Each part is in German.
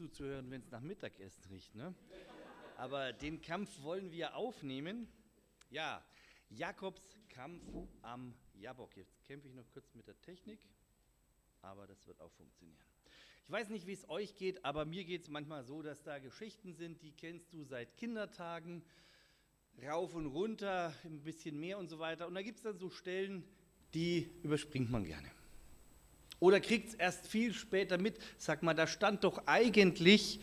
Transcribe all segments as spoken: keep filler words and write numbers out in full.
zuzuhören, wenn es nach Mittagessen riecht, ne? Aber den Kampf wollen wir aufnehmen. Ja, Jakobs Kampf am Jabbok. Jetzt kämpfe ich noch kurz mit der Technik, aber das wird auch funktionieren. Ich weiß nicht, wie es euch geht, aber mir geht es manchmal so, dass da Geschichten sind, die kennst du seit Kindertagen, rauf und runter, ein bisschen mehr und so weiter. Und da gibt es dann so Stellen, die überspringt man gerne. Oder kriegt es erst viel später mit, sag mal, da stand doch eigentlich.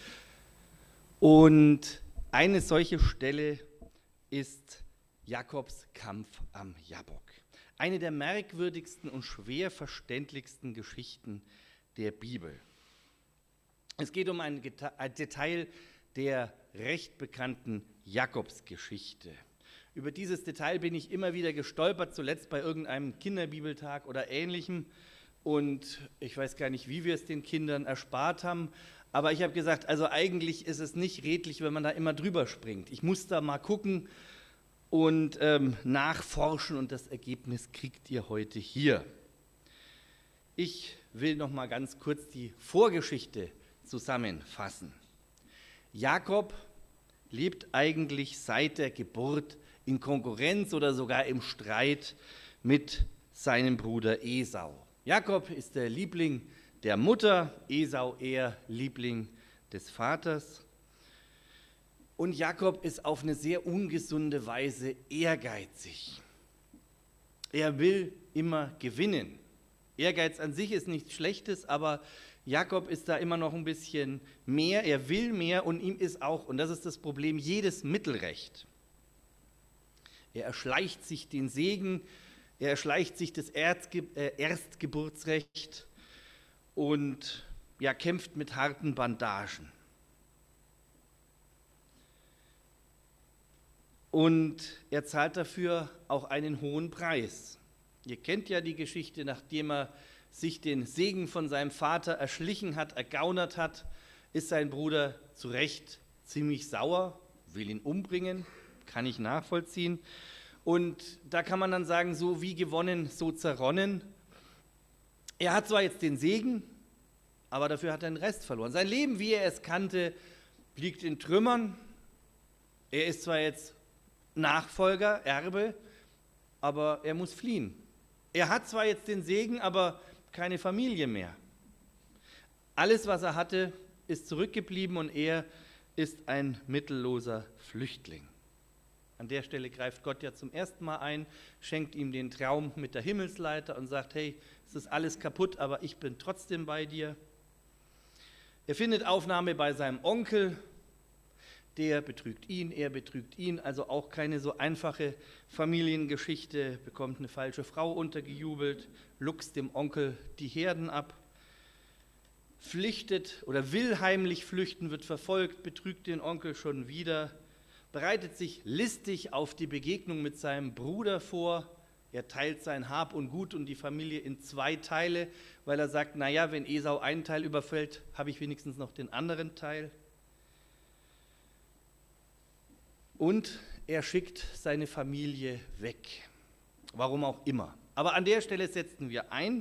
Und eine solche Stelle ist Jakobs Kampf am Jabbok. Eine der merkwürdigsten und schwer verständlichsten Geschichten der Bibel. Es geht um ein Detail der recht bekannten Jakobsgeschichte. Über dieses Detail bin ich immer wieder gestolpert, zuletzt bei irgendeinem Kinderbibeltag oder Ähnlichem. Und ich weiß gar nicht, wie wir es den Kindern erspart haben. Aber ich habe gesagt, also eigentlich ist es nicht redlich, wenn man da immer drüber springt. Ich muss da mal gucken und ähm, nachforschen und das Ergebnis kriegt ihr heute hier. Ich will noch mal ganz kurz die Vorgeschichte zusammenfassen. Jakob lebt eigentlich seit der Geburt in Konkurrenz oder sogar im Streit mit seinem Bruder Esau. Jakob ist der Liebling der Mutter, Esau eher Liebling des Vaters. Und Jakob ist auf eine sehr ungesunde Weise ehrgeizig. Er will immer gewinnen. Ehrgeiz an sich ist nichts Schlechtes, aber Jakob ist da immer noch ein bisschen mehr, er will mehr und ihm ist auch, und das ist das Problem, jedes Mittelrecht. Er erschleicht sich den Segen, er erschleicht sich das Erzge- äh, Erstgeburtsrecht und ja, kämpft mit harten Bandagen. Und er zahlt dafür auch einen hohen Preis. Ihr kennt ja die Geschichte, nachdem er sich den Segen von seinem Vater erschlichen hat, ergaunert hat, ist sein Bruder zu Recht ziemlich sauer, will ihn umbringen, kann ich nachvollziehen. Und da kann man dann sagen, so wie gewonnen, so zerronnen. Er hat zwar jetzt den Segen, aber dafür hat er den Rest verloren. Sein Leben, wie er es kannte, liegt in Trümmern. Er ist zwar jetzt Nachfolger, Erbe, aber er muss fliehen. Er hat zwar jetzt den Segen, aber keine Familie mehr. Alles, was er hatte, ist zurückgeblieben und er ist ein mittelloser Flüchtling. An der Stelle greift Gott ja zum ersten Mal ein, schenkt ihm den Traum mit der Himmelsleiter und sagt, hey, es ist alles kaputt, aber ich bin trotzdem bei dir. Er findet Aufnahme bei seinem Onkel, der betrügt ihn, er betrügt ihn, also auch keine so einfache Familiengeschichte, bekommt eine falsche Frau untergejubelt, luchst dem Onkel die Herden ab, flüchtet oder will heimlich flüchten, wird verfolgt, betrügt den Onkel schon wieder, bereitet sich listig auf die Begegnung mit seinem Bruder vor. Er teilt sein Hab und Gut und die Familie in zwei Teile, weil er sagt, naja, wenn Esau einen Teil überfällt, habe ich wenigstens noch den anderen Teil. Und er schickt seine Familie weg, warum auch immer. Aber an der Stelle setzen wir ein.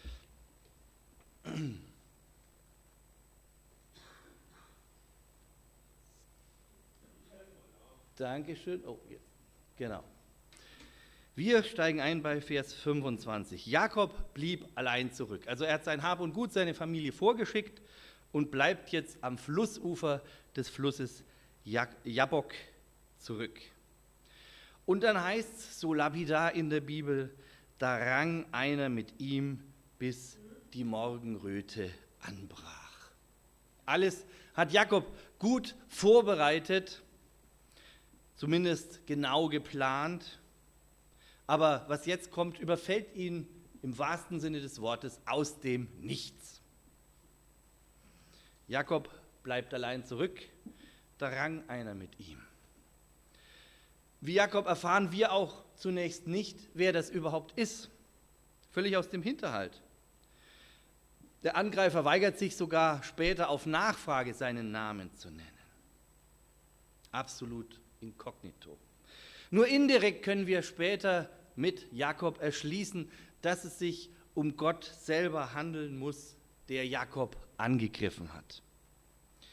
Dankeschön. Oh, jetzt. Genau. Wir steigen ein bei Vers fünfundzwanzig. Jakob blieb allein zurück. Also er hat sein Hab und Gut, seine Familie vorgeschickt und bleibt jetzt am Flussufer des Flusses Jabbok zurück. Und dann heißt es so lapidar in der Bibel, da rang einer mit ihm, bis die Morgenröte anbrach. Alles hat Jakob gut vorbereitet, zumindest genau geplant, aber was jetzt kommt, überfällt ihn im wahrsten Sinne des Wortes aus dem Nichts. Jakob bleibt allein zurück, da rang einer mit ihm. Wie Jakob erfahren wir auch zunächst nicht, wer das überhaupt ist. Völlig aus dem Hinterhalt. Der Angreifer weigert sich sogar später auf Nachfrage seinen Namen zu nennen. Absolut inkognito. Nur indirekt können wir später mit Jakob erschließen, dass es sich um Gott selber handeln muss, der Jakob angegriffen hat.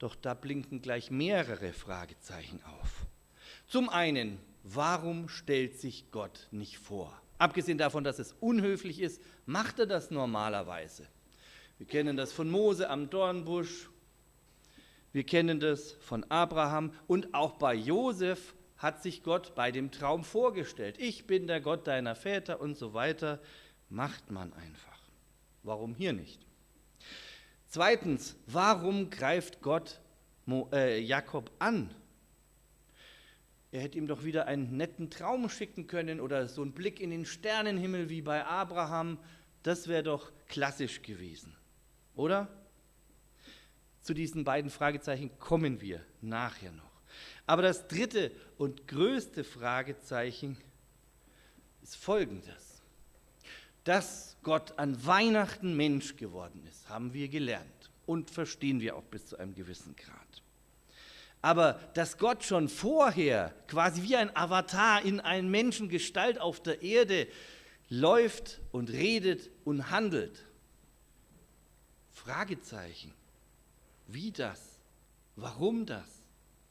Doch da blinken gleich mehrere Fragezeichen auf. Zum einen, warum stellt sich Gott nicht vor? Abgesehen davon, dass es unhöflich ist, macht er das normalerweise. Wir kennen das von Mose am Dornbusch, wir kennen das von Abraham und auch bei Josef hat sich Gott bei dem Traum vorgestellt. Ich bin der Gott deiner Väter und so weiter. Macht man einfach. Warum hier nicht? Zweitens, warum greift Gott Mo, äh, Jakob an? Er hätte ihm doch wieder einen netten Traum schicken können oder so einen Blick in den Sternenhimmel wie bei Abraham. Das wäre doch klassisch gewesen, oder? Zu diesen beiden Fragezeichen kommen wir nachher noch. Aber das dritte und größte Fragezeichen ist folgendes. Dass Gott an Weihnachten Mensch geworden ist, haben wir gelernt und verstehen wir auch bis zu einem gewissen Grad. Aber dass Gott schon vorher quasi wie ein Avatar in einen Menschengestalt auf der Erde läuft und redet und handelt. Fragezeichen. Wie das? Warum das?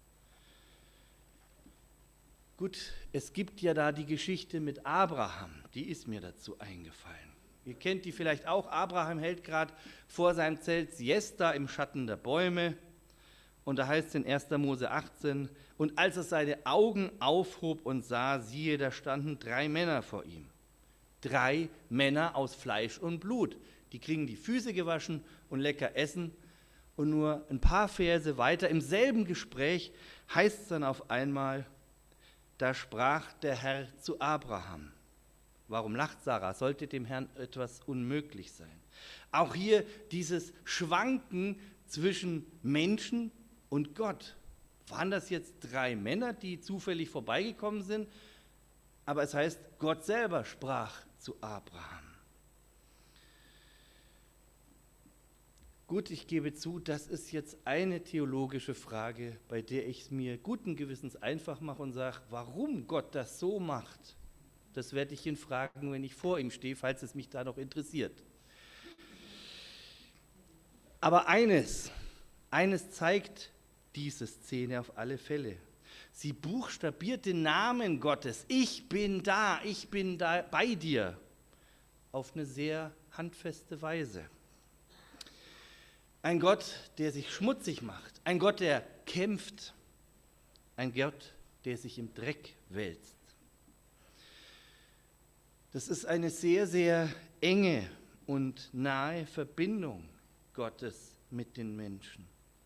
Gut, es gibt ja da die Geschichte mit Abraham, die ist mir dazu eingefallen. Ihr kennt die vielleicht auch. Abraham hält gerade vor seinem Zelt Siesta im Schatten der Bäume. Und da heißt es in erster Mose achtzehn, und als er seine Augen aufhob und sah, siehe, da standen drei Männer vor ihm. Drei Männer aus Fleisch und Blut. Die kriegen die Füße gewaschen und lecker essen. Und nur ein paar Verse weiter, im selben Gespräch, heißt es dann auf einmal, da sprach der Herr zu Abraham. Warum lacht Sarah? Sollte dem Herrn etwas unmöglich sein? Auch hier dieses Schwanken zwischen Menschen und Gott. Waren das jetzt drei Männer, die zufällig vorbeigekommen sind? Aber es heißt, Gott selber sprach zu Abraham. Gut, ich gebe zu, das ist jetzt eine theologische Frage, bei der ich es mir guten Gewissens einfach mache und sage, warum Gott das so macht, das werde ich ihn fragen, wenn ich vor ihm stehe, falls es mich da noch interessiert. Aber eines, eines zeigt diese Szene auf alle Fälle. Sie buchstabiert den Namen Gottes, ich bin da, ich bin da bei dir, auf eine sehr handfeste Weise. Ein Gott, der sich schmutzig macht, ein Gott, der kämpft, ein Gott, der sich im Dreck wälzt. Das ist eine sehr, sehr enge und nahe Verbindung Gottes mit den Menschen.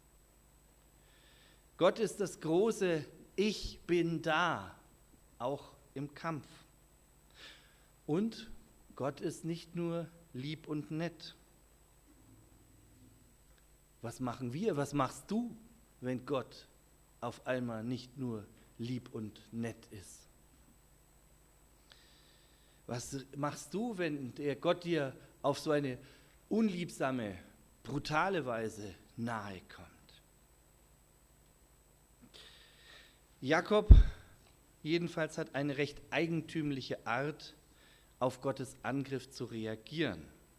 Gott ist das große Ich bin da, auch im Kampf. Und Gott ist nicht nur lieb und nett. Was machen wir, was machst du, wenn Gott auf einmal nicht nur lieb und nett ist? Was machst du, wenn der Gott dir auf so eine unliebsame, brutale Weise nahe kommt? Jakob jedenfalls hat eine recht eigentümliche Art, auf Gottes Angriff zu reagieren.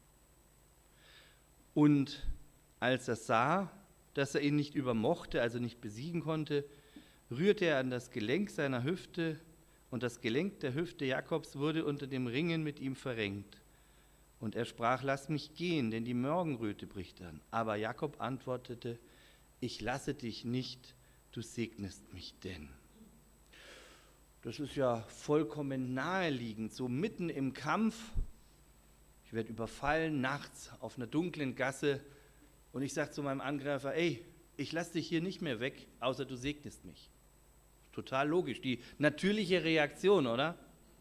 Und als er sah, dass er ihn nicht übermochte, also nicht besiegen konnte, rührte er an das Gelenk seiner Hüfte, und das Gelenk der Hüfte Jakobs wurde unter dem Ringen mit ihm verrenkt. Und er sprach, lass mich gehen, denn die Morgenröte bricht an. Aber Jakob antwortete, ich lasse dich nicht, du segnest mich denn. Das ist ja vollkommen naheliegend, so mitten im Kampf. Ich werde überfallen, nachts auf einer dunklen Gasse, und ich sage zu meinem Angreifer, ey, ich lasse dich hier nicht mehr weg, außer du segnest mich. Total logisch, die natürliche Reaktion, oder?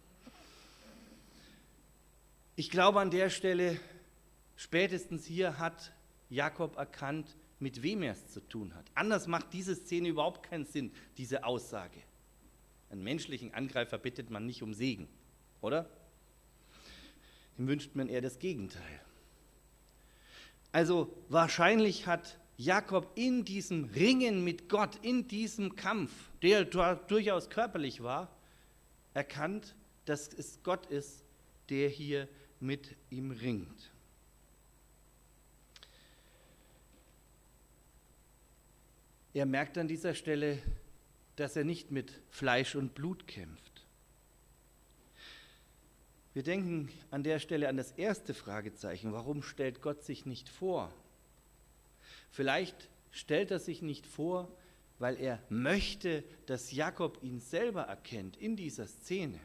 Ich glaube, an der Stelle, spätestens hier, hat Jakob erkannt, mit wem er es zu tun hat. Anders macht diese Szene überhaupt keinen Sinn, diese Aussage. Einen menschlichen Angreifer bittet man nicht um Segen, oder? Dem wünscht man eher das Gegenteil. Also wahrscheinlich hat Jakob in diesem Ringen mit Gott, in diesem Kampf, der durchaus körperlich war, erkannt, dass es Gott ist, der hier mit ihm ringt. Er merkt an dieser Stelle, dass er nicht mit Fleisch und Blut kämpft. Wir denken an der Stelle an das erste Fragezeichen. Warum stellt Gott sich nicht vor? Vielleicht stellt er sich nicht vor, weil er möchte, dass Jakob ihn selber erkennt in dieser Szene.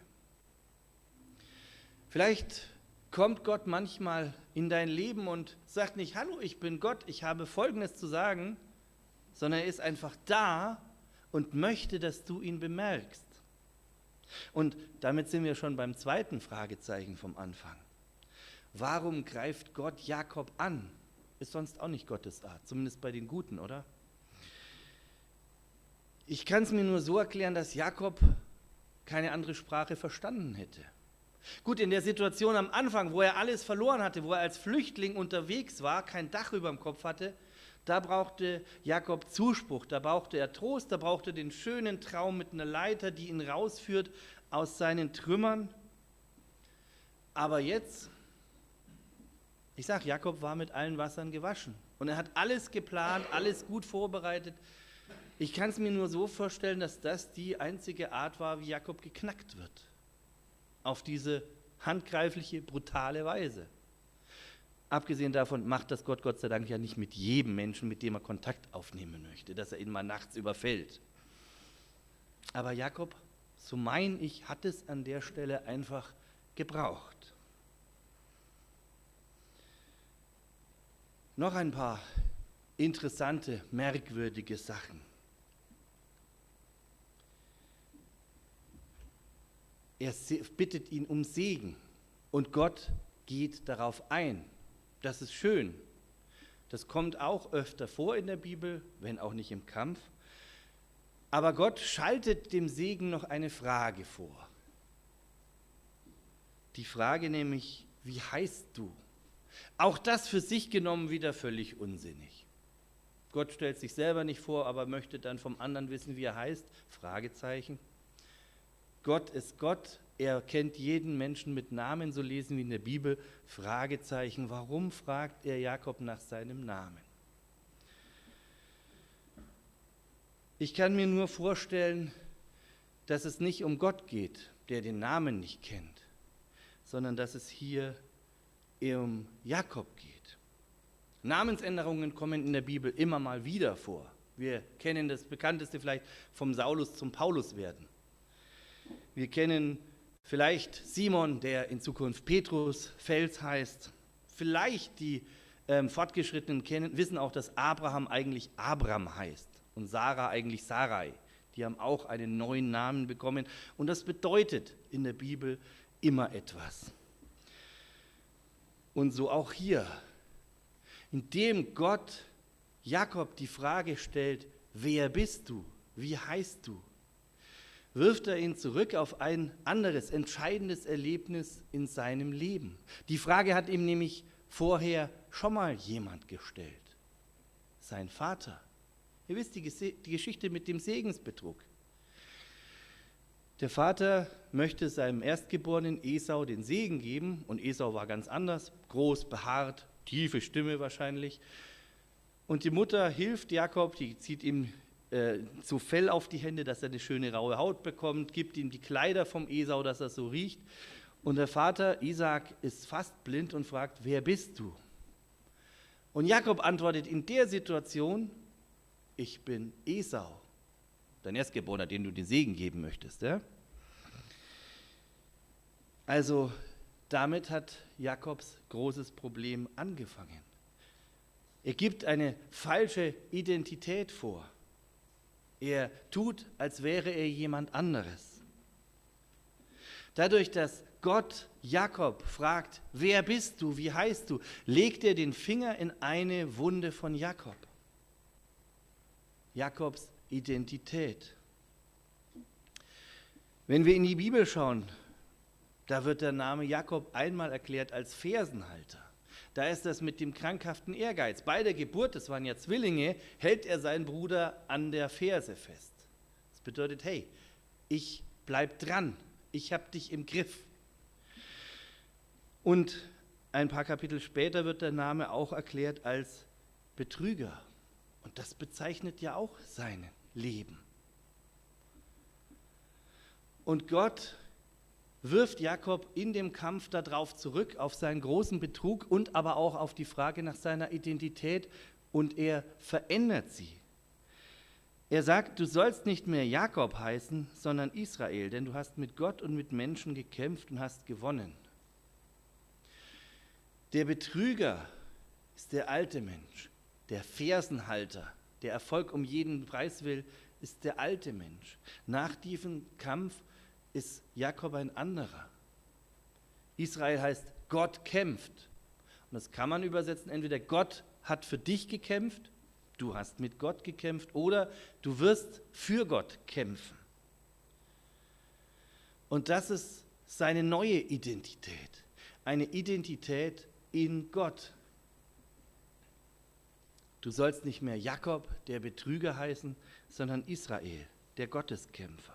Vielleicht kommt Gott manchmal in dein Leben und sagt nicht, hallo, ich bin Gott, ich habe Folgendes zu sagen, sondern er ist einfach da und möchte, dass du ihn bemerkst. Und damit sind wir schon beim zweiten Fragezeichen vom Anfang. Warum greift Gott Jakob an? Ist sonst auch nicht Gottes Art, zumindest bei den Guten, oder? Ich kann es mir nur so erklären, dass Jakob keine andere Sprache verstanden hätte. Gut, in der Situation am Anfang, wo er alles verloren hatte, wo er als Flüchtling unterwegs war, kein Dach über dem Kopf hatte, da brauchte Jakob Zuspruch, da brauchte er Trost, da brauchte er den schönen Traum mit einer Leiter, die ihn rausführt aus seinen Trümmern. Aber jetzt, ich sage, Jakob war mit allen Wassern gewaschen und er hat alles geplant, alles gut vorbereitet. Ich kann es mir nur so vorstellen, dass das die einzige Art war, wie Jakob geknackt wird. Auf diese handgreifliche, brutale Weise. Abgesehen davon macht das Gott Gott sei Dank ja nicht mit jedem Menschen, mit dem er Kontakt aufnehmen möchte, dass er ihn mal nachts überfällt. Aber Jakob, so mein ich, hat es an der Stelle einfach gebraucht. Noch ein paar interessante, merkwürdige Sachen. Er bittet ihn um Segen und Gott geht darauf ein. Das ist schön. Das kommt auch öfter vor in der Bibel, wenn auch nicht im Kampf. Aber Gott schaltet dem Segen noch eine Frage vor. Die Frage nämlich, wie heißt du? Auch das für sich genommen wieder völlig unsinnig. Gott stellt sich selber nicht vor, aber möchte dann vom anderen wissen, wie er heißt? Fragezeichen. Gott ist Gott, er kennt jeden Menschen mit Namen, so lesen wir in der Bibel, Fragezeichen. Warum fragt er Jakob nach seinem Namen? Ich kann mir nur vorstellen, dass es nicht um Gott geht, der den Namen nicht kennt, sondern dass es hier um Jakob geht. Namensänderungen kommen in der Bibel immer mal wieder vor. Wir kennen das bekannteste vielleicht vom Saulus zum Paulus werden. Wir kennen vielleicht Simon, der in Zukunft Petrus, Fels heißt. Vielleicht die ähm, Fortgeschrittenen kennen, wissen auch, dass Abraham eigentlich Abram heißt und Sarah eigentlich Sarai. Die haben auch einen neuen Namen bekommen. Und das bedeutet in der Bibel immer etwas. Und so auch hier, indem Gott Jakob die Frage stellt, wer bist du, wie heißt du, wirft er ihn zurück auf ein anderes, entscheidendes Erlebnis in seinem Leben. Die Frage hat ihm nämlich vorher schon mal jemand gestellt. Sein Vater. Ihr wisst die, die Geschichte mit dem Segensbetrug. Der Vater möchte seinem Erstgeborenen Esau den Segen geben und Esau war ganz anders, groß, behaart, tiefe Stimme wahrscheinlich. Und die Mutter hilft Jakob, die zieht ihm äh, so Fell auf die Hände, dass er eine schöne raue Haut bekommt, gibt ihm die Kleider vom Esau, dass er so riecht. Und der Vater Isaak ist fast blind und fragt, wer bist du? Und Jakob antwortet in der Situation, ich bin Esau, dein Erstgeborener, den du den Segen geben möchtest. Ja? Also damit hat Jakobs großes Problem angefangen. Er gibt eine falsche Identität vor. Er tut, als wäre er jemand anderes. Dadurch, dass Gott Jakob fragt, wer bist du, wie heißt du, legt er den Finger in eine Wunde von Jakob. Jakobs Identität. Wenn wir in die Bibel schauen, da wird der Name Jakob einmal erklärt als Fersenhalter. Da ist das mit dem krankhaften Ehrgeiz. Bei der Geburt, das waren ja Zwillinge, hält er seinen Bruder an der Ferse fest. Das bedeutet, hey, ich bleib dran, ich hab dich im Griff. Und ein paar Kapitel später wird der Name auch erklärt als Betrüger. Und das bezeichnet ja auch sein Leben. Und Gott wirft Jakob in dem Kampf darauf zurück, auf seinen großen Betrug und aber auch auf die Frage nach seiner Identität, und er verändert sie. Er sagt, du sollst nicht mehr Jakob heißen, sondern Israel, denn du hast mit Gott und mit Menschen gekämpft und hast gewonnen. Der Betrüger ist der alte Mensch, der Fersenhalter, der Erfolg um jeden Preis will, ist der alte Mensch. Nach diesem Kampf ist Jakob ein anderer. Israel heißt, Gott kämpft. Und das kann man übersetzen, entweder Gott hat für dich gekämpft, du hast mit Gott gekämpft, oder du wirst für Gott kämpfen. Und das ist seine neue Identität, eine Identität in Gott. Du sollst nicht mehr Jakob, der Betrüger, heißen, sondern Israel, der Gotteskämpfer.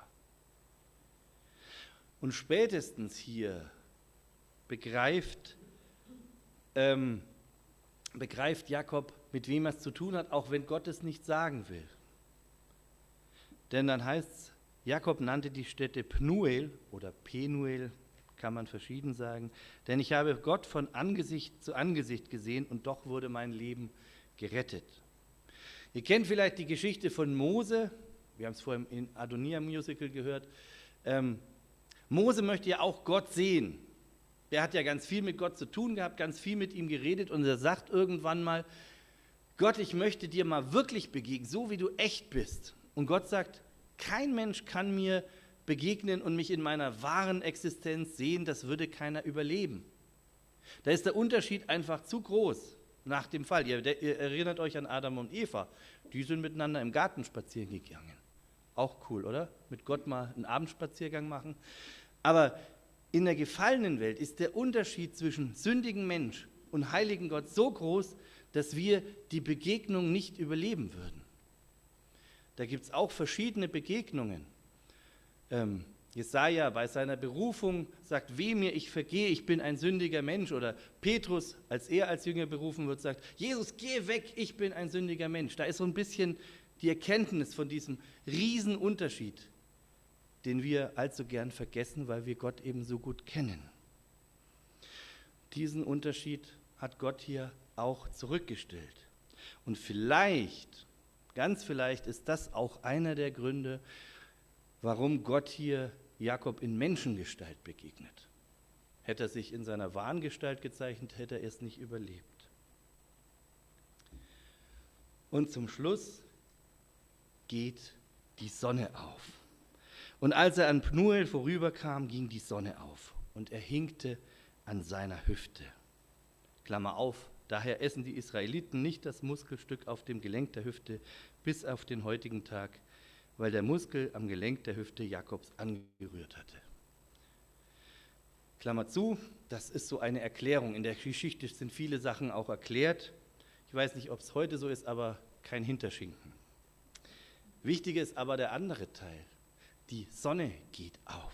Und spätestens hier begreift, ähm, begreift Jakob, mit wem er es zu tun hat, auch wenn Gott es nicht sagen will. Denn dann heißt es, Jakob nannte die Stätte Pnuel oder Penuel, kann man verschieden sagen, denn ich habe Gott von Angesicht zu Angesicht gesehen und doch wurde mein Leben gerettet. Ihr kennt vielleicht die Geschichte von Mose, wir haben es vorhin im Adonia-Musical gehört. Ähm, Mose möchte ja auch Gott sehen. Der hat ja ganz viel mit Gott zu tun gehabt, ganz viel mit ihm geredet und er sagt irgendwann mal, Gott, ich möchte dir mal wirklich begegnen, so wie du echt bist. Und Gott sagt, kein Mensch kann mir begegnen und mich in meiner wahren Existenz sehen, das würde keiner überleben. Da ist der Unterschied einfach zu groß nach dem Fall. Ihr, ihr erinnert euch an Adam und Eva, die sind miteinander im Garten spazieren gegangen. Auch cool, oder? Mit Gott mal einen Abendspaziergang machen. Aber in der gefallenen Welt ist der Unterschied zwischen sündigen Mensch und heiligen Gott so groß, dass wir die Begegnung nicht überleben würden. Da gibt es auch verschiedene Begegnungen. Ähm, Jesaja bei seiner Berufung sagt, weh mir, ich vergehe, ich bin ein sündiger Mensch. Oder Petrus, als er als Jünger berufen wird, sagt, Jesus, geh weg, ich bin ein sündiger Mensch. Da ist so ein bisschen die Erkenntnis von diesem Riesenunterschied, den wir allzu gern vergessen, weil wir Gott eben so gut kennen. Diesen Unterschied hat Gott hier auch zurückgestellt. Und vielleicht, ganz vielleicht ist das auch einer der Gründe, warum Gott hier Jakob in Menschengestalt begegnet. Hätte er sich in seiner wahren Gestalt gezeichnet, hätte er es nicht überlebt. Und zum Schluss geht die Sonne auf. Und als er an Pnuel vorüberkam, ging die Sonne auf und er hinkte an seiner Hüfte. Klammer auf, daher essen die Israeliten nicht das Muskelstück auf dem Gelenk der Hüfte bis auf den heutigen Tag, weil der Muskel am Gelenk der Hüfte Jakobs angerührt hatte. Klammer zu, das ist so eine Erklärung. In der Geschichte sind viele Sachen auch erklärt. Ich weiß nicht, ob es heute so ist, aber kein Hinterschinken. Wichtig ist aber der andere Teil. Die Sonne geht auf.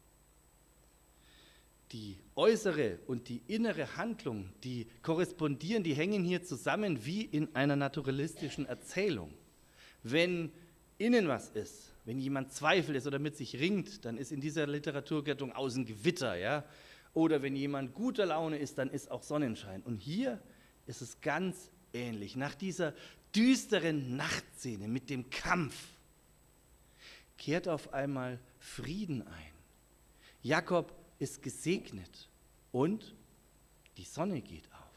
Die äußere und die innere Handlung, die korrespondieren, die hängen hier zusammen wie in einer naturalistischen Erzählung. Wenn innen was ist, wenn jemand Zweifel ist oder mit sich ringt, dann ist in dieser Literaturgattung außen Gewitter, ja? Oder wenn jemand guter Laune ist, dann ist auch Sonnenschein. Und hier ist es ganz ähnlich. Nach dieser düsteren Nachtszene mit dem Kampf kehrt auf einmal Frieden ein. Jakob ist gesegnet und die Sonne geht auf.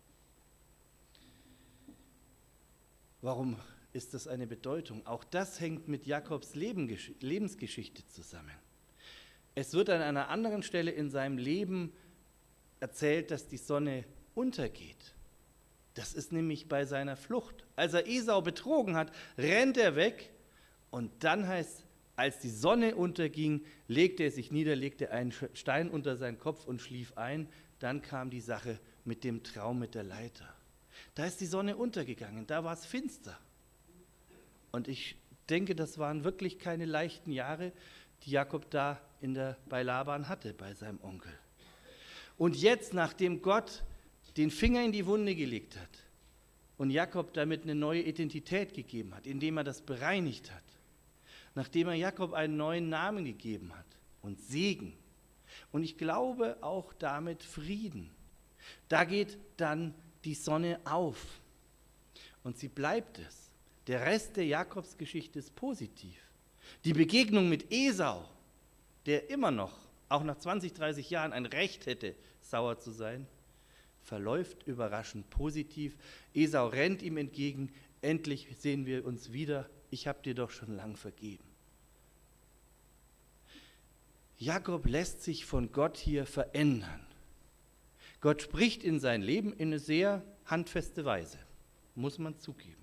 Warum ist das eine Bedeutung? Auch das hängt mit Jakobs Lebensgeschichte zusammen. Es wird an einer anderen Stelle in seinem Leben erzählt, dass die Sonne untergeht. Das ist nämlich bei seiner Flucht. Als er Esau betrogen hat, rennt er weg und dann heißt es, als die Sonne unterging, legte er sich nieder, legte einen Stein unter seinen Kopf und schlief ein. Dann kam die Sache mit dem Traum mit der Leiter. Da ist die Sonne untergegangen, da war es finster. Und ich denke, das waren wirklich keine leichten Jahre, die Jakob da in der, bei Laban hatte, bei seinem Onkel. Und jetzt, nachdem Gott den Finger in die Wunde gelegt hat, und Jakob damit eine neue Identität gegeben hat, indem er das bereinigt hat, nachdem er Jakob einen neuen Namen gegeben hat und Segen und ich glaube auch damit Frieden. Da geht dann die Sonne auf und sie bleibt es. Der Rest der Jakobsgeschichte ist positiv. Die Begegnung mit Esau, der immer noch, auch nach zwanzig, dreißig Jahren, ein Recht hätte, sauer zu sein, verläuft überraschend positiv. Esau rennt ihm entgegen, endlich sehen wir uns wieder, ich habe dir doch schon lang vergeben. Jakob lässt sich von Gott hier verändern. Gott spricht in sein Leben in eine sehr handfeste Weise, muss man zugeben.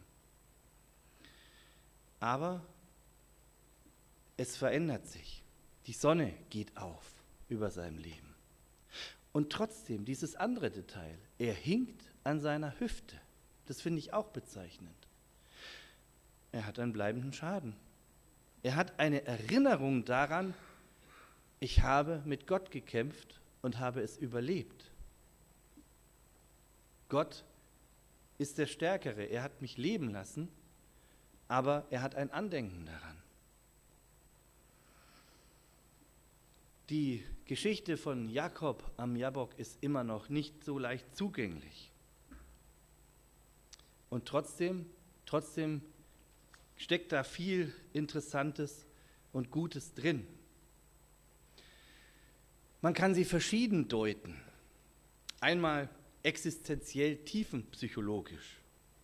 Aber es verändert sich. Die Sonne geht auf über seinem Leben. Und trotzdem, dieses andere Detail, er hinkt an seiner Hüfte. Das finde ich auch bezeichnend. Er hat einen bleibenden Schaden. Er hat eine Erinnerung daran, ich habe mit Gott gekämpft und habe es überlebt. Gott ist der Stärkere. Er hat mich leben lassen, aber er hat ein Andenken daran. Die Geschichte von Jakob am Jabbok ist immer noch nicht so leicht zugänglich. Und trotzdem, trotzdem steckt da viel Interessantes und Gutes drin. Man kann sie verschieden deuten. Einmal existenziell tiefenpsychologisch.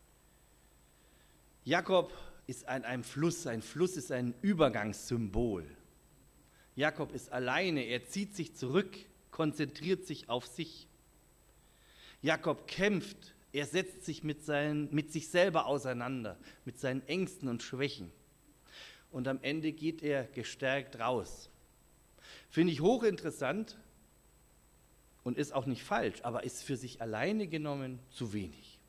Jakob ist an einem Fluss, ein Fluss ist ein Übergangssymbol. Jakob ist alleine, er zieht sich zurück, konzentriert sich auf sich. Jakob kämpft, er setzt sich mit, seinen, mit sich selber auseinander, mit seinen Ängsten und Schwächen. Und am Ende geht er gestärkt raus. Finde ich hochinteressant und ist auch nicht falsch, aber ist für sich alleine genommen zu wenig.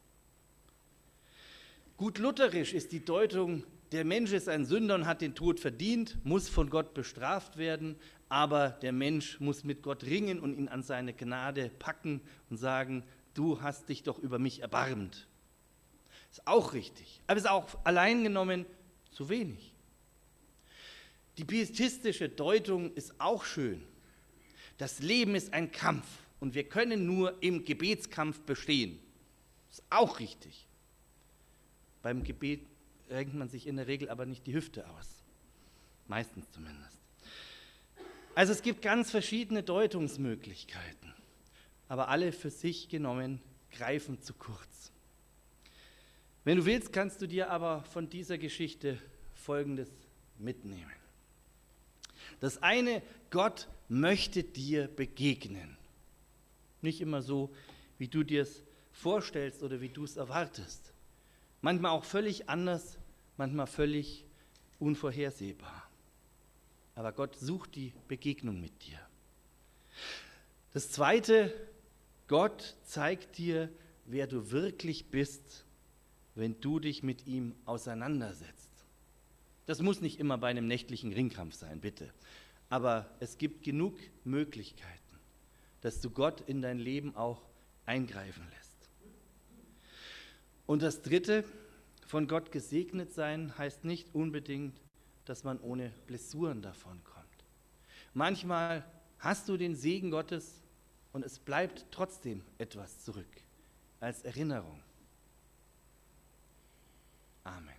Gut lutherisch ist die Deutung, der Mensch ist ein Sünder und hat den Tod verdient, muss von Gott bestraft werden, aber der Mensch muss mit Gott ringen und ihn an seine Gnade packen und sagen, du hast dich doch über mich erbarmt. Ist auch richtig, aber ist auch allein genommen zu wenig. Die pietistische Deutung ist auch schön. Das Leben ist ein Kampf und wir können nur im Gebetskampf bestehen. Ist auch richtig. Beim Gebet renkt man sich in der Regel aber nicht die Hüfte aus. Meistens zumindest. Also es gibt ganz verschiedene Deutungsmöglichkeiten, aber alle für sich genommen greifen zu kurz. Wenn du willst, kannst du dir aber von dieser Geschichte Folgendes mitnehmen. Das eine, Gott möchte dir begegnen. Nicht immer so, wie du dir es vorstellst oder wie du es erwartest. Manchmal auch völlig anders, manchmal völlig unvorhersehbar. Aber Gott sucht die Begegnung mit dir. Das Zweite, Gott zeigt dir, wer du wirklich bist, wenn du dich mit ihm auseinandersetzt. Das muss nicht immer bei einem nächtlichen Ringkampf sein, bitte. Aber es gibt genug Möglichkeiten, dass du Gott in dein Leben auch eingreifen lässt. Und das Dritte, von Gott gesegnet sein, heißt nicht unbedingt, dass man ohne Blessuren davonkommt. Manchmal hast du den Segen Gottes und es bleibt trotzdem etwas zurück, als Erinnerung. Amen.